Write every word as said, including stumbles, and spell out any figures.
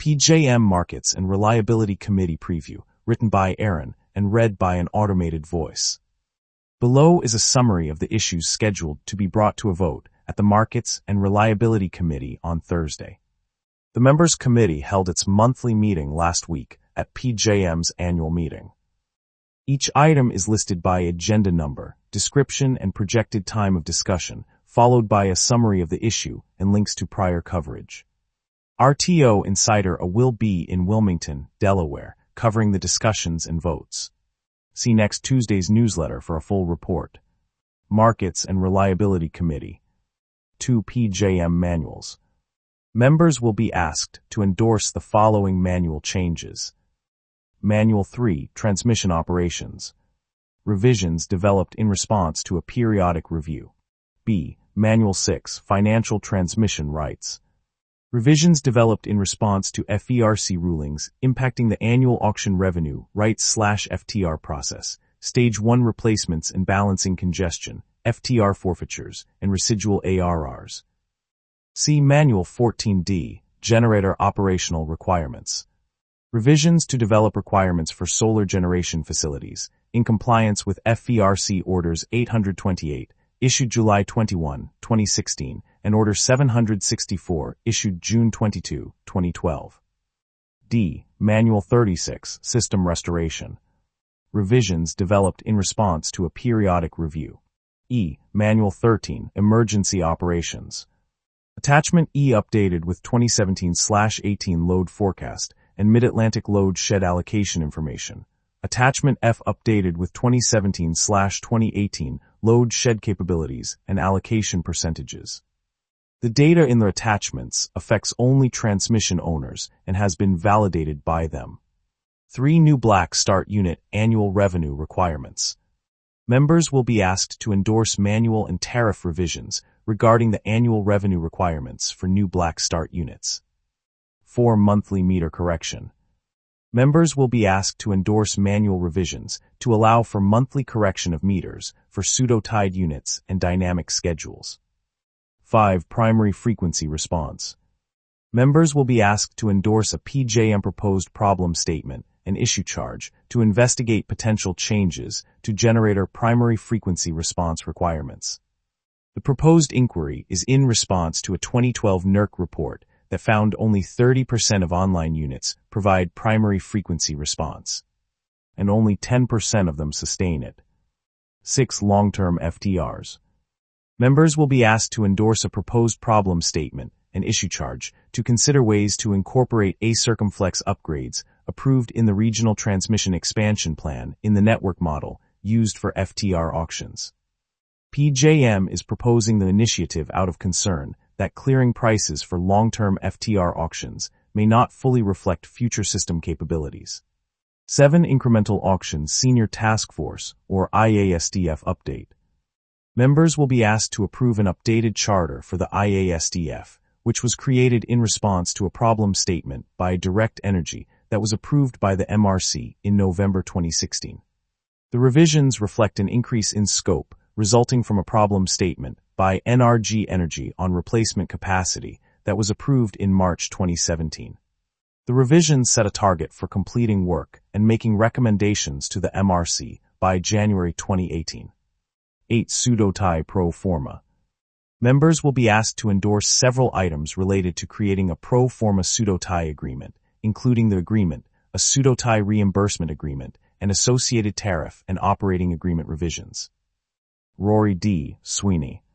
P J M Markets and Reliability Committee Preview, written by Aaron and read by an automated voice. Below is a summary of the issues scheduled to be brought to a vote at the Markets and Reliability Committee on Thursday. The Members' Committee held its monthly meeting last week at P J M's annual meeting. Each item is listed by agenda number, description, and projected time of discussion, followed by a summary of the issue and links to prior coverage. R T O Insider will be in Wilmington, Delaware, covering the discussions and votes. See next Tuesday's newsletter for a full report. Markets and Reliability Committee. Two P J M manuals. Members will be asked to endorse the following manual changes. Manual three, Transmission Operations. Revisions developed in response to a periodic review. B. Manual six, Financial Transmission Rights. Revisions developed in response to F E R C rulings impacting the annual auction revenue rights slash F T R process, Stage one replacements and balancing congestion, F T R forfeitures, and residual A R Rs. See Manual fourteen D, Generator Operational Requirements. Revisions to develop requirements for solar generation facilities, in compliance with F E R C Orders eight hundred twenty-eight, issued July twenty-first, twenty sixteen, and Order seven hundred sixty-four, issued June twenty-second, twenty twelve. D. Manual thirty-six, System Restoration. Revisions developed in response to a periodic review. E. Manual thirteen, Emergency Operations. Attachment E updated with twenty seventeen eighteen load forecast and Mid-Atlantic load shed allocation information. Attachment F updated with twenty seventeen twenty eighteen load shed capabilities and allocation percentages. The data in the attachments affects only transmission owners and has been validated by them. Three new Black Start Unit annual revenue requirements. Members will be asked to endorse manual and tariff revisions regarding the annual revenue requirements for new Black Start units. Four monthly meter correction. Members will be asked to endorse manual revisions to allow for monthly correction of meters for pseudo-tied units and dynamic schedules. Five primary frequency response. Members will be asked to endorse a P J M proposed problem statement and issue charge to investigate potential changes to generator primary frequency response requirements. The proposed inquiry is in response to a twenty twelve N E R C report that found only thirty percent of online units provide primary frequency response, and only ten percent of them sustain it. Six long-term F T Rs. Members will be asked to endorse a proposed problem statement and issue charge to consider ways to incorporate A circumflex upgrades approved in the Regional Transmission Expansion Plan in the network model used for F T R auctions. P J M is proposing the initiative out of concern that clearing prices for long-term F T R auctions may not fully reflect future system capabilities. Seven Incremental Auctions Senior Task Force, or I A S D F update. Members will be asked to approve an updated charter for the I A S D F, which was created in response to a problem statement by Direct Energy that was approved by the M R C in November twenty sixteen. The revisions reflect an increase in scope resulting from a problem statement by N R G Energy on replacement capacity that was approved in March twenty seventeen. The revisions set a target for completing work and making recommendations to the M R C by January twenty eighteen. Eight Pseudo-tie pro forma. Members will be asked to endorse several items related to creating a pro forma pseudo-tie agreement, including the agreement, a pseudo-tie reimbursement agreement, and associated tariff and operating agreement revisions. Rory D. Sweeney.